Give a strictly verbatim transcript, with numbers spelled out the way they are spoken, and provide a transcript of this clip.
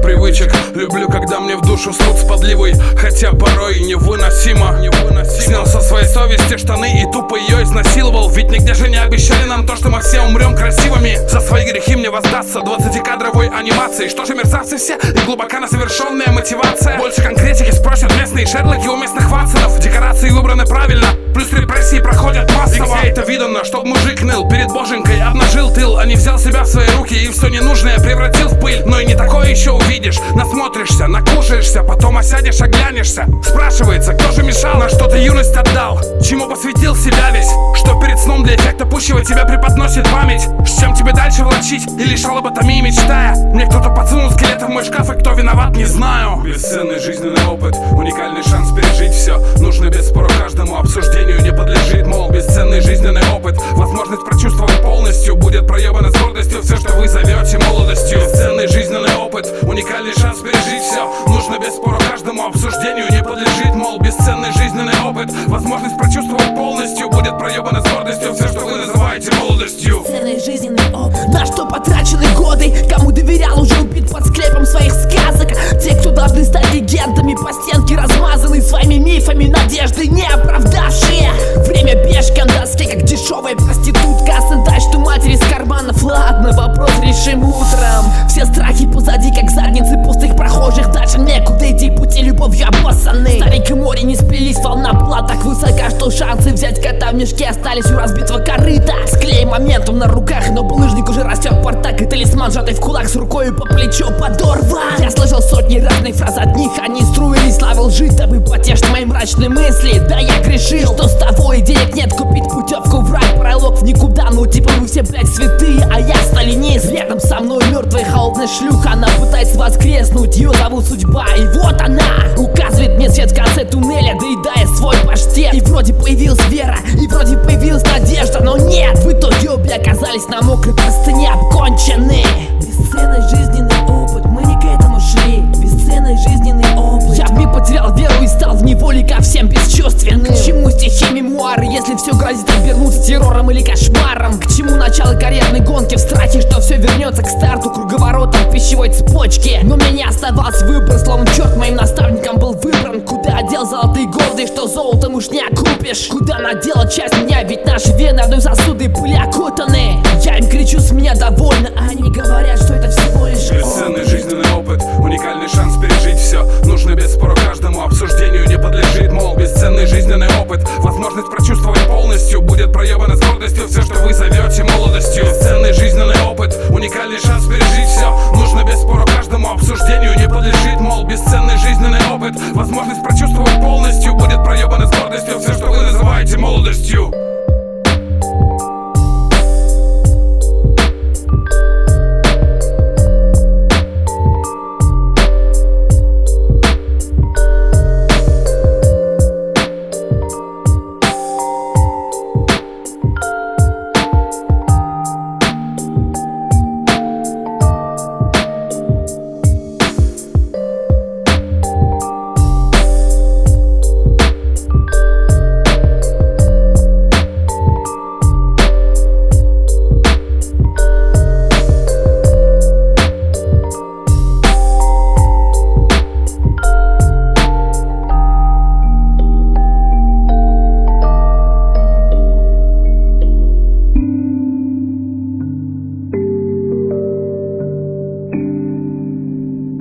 привычек. Люблю, когда мне в душу срут с подливой, хотя порой невыносимо. Снял со своей совести штаны и тупо ее изнасиловал. Ведь нигде же не обещали нам то, что мы все умрем красивыми. За свои грехи мне воздастся двадцатикадровой анимацией. Что же мерзавцы все и глубоко насовершенная мотивация. Больше конкретики спросят местные Шерлоки у местных Ватсонов. Декорации выбраны правильно, плюс репрессии проходят массово. И где это видано, чтоб мужик ныл перед боженькой, обнажил тыл, а не взял себя в свои руки и все ненужное превратил в пыль. Но и не такое еще увидишь. Насмотришься, накушаешься, потом осядешь, оглянешься. Спрашивается, кто же мешал, на что ты юность отдал, чему посвятил себя весь, что перед сном для эффекта пущего тебя преподносит память. С чем тебе дальше влачить или шалоботомии мечтая? Мне кто-то подсунул скелет в мой шкаф, и кто виноват, не знаю. Бесценный жизненный опыт, уникальный шанс пережить все. Нужно без спора каждому, обсуждению не подлежит. Мол, бесценный жизненный опыт, возможность прочувствовать полностью будет проебана с гордостью все, что вы зовете молодостью. Бесценный жизненный опыт, уникальный шанс пережить все. Нужно без спора каждому, обсуждению не подлежит. Мол, бесценный жизненный опыт, возможность прочувствовать полностью будет проебана с гордостью все, что вы называете молодостью. Бесценный жизненный опыт, на что потрачены годы, кому доверял, уже убит под склепом своих сказок. Те, кто должны стать легендами, по стенке размазаны своими мифами, надежды не оправдавшие. Время бежка на доске, как дешевая проститутка. Сынтай, что матери из карманов, ладно, вопрос решим утром. Все страхи позади, как задницы пустых прохожих. Дальше некуда идти, пути любовью обоссаны. Старик и море не сплелись, волна была так высока, что шансы взять кота в мешке остались у разбитого корыта. Склей моментум на руках, но булыжник уже растет портак, и талисман, сжатый в кулак, с рукой по плечу подорван. Я слышал сотни разных фраз, от них они струились славы лжи, дабы потешить мои мрачные мысли. Да, я грешил, что с того и денег нет купить путевку в рай, пролог в никуда. Ну типа вы все, блять, святые, а я сталинист. Рядом со мной мертвая холодная шлюха, она пытается воскреснуть, ее зовут судьба. И вот она указывает мне свет в конце туннеля, доедая свой паштет. И вроде появилась вера, и вроде появилась надежда, но нет, в итоге обе оказались на мокрой простыне обкончены. Бесценный жизненный опыт, мы не к этому шли. Бесценный жизненный опыт. Я вмиг потерял веру и стал в неволе ко всем бесчувственным. К чему стихи мемуары, если все грозит обернуться террором или кошмаром? К чему начало карьерной гонки в страхе, что все вернется к старту круговоротом в пищевой цепочке? Но мне не оставался выбор, словно черт моим наставником был выбран. Куда одел золотые годы, что золотом уж не окупишь? Куда надела часть меня, ведь наши вены одной сосуды были окутаны. Я им кричу, с меня довольно, а они говорят, что это всего лишь бесценный жизненный опыт, уникальный шанс пережить все. Нужно без спора каждому, обсуждению не подлежит. Мол, бесценный жизненный опыт, возможность прочувствовать полностью будет проебана с гордостью все, что вы зовете